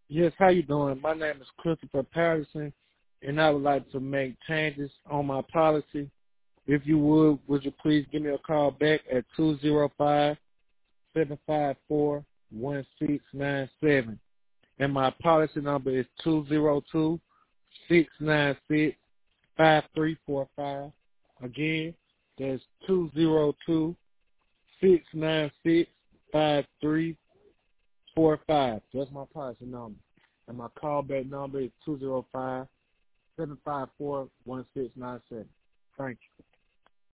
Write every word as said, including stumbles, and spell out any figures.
Yes, how you doing? My name is Christopher Patterson, and I would like to make changes on my policy. If you would, would you please give me a call back at two zero five, seven five four, one six nine seven. And my policy number is two zero two, six nine six, five three four five. Again, that's two zero two, six nine six, five three four five. That's my policy number. And my callback number is two zero five, seven five four, one six nine seven. Thank you.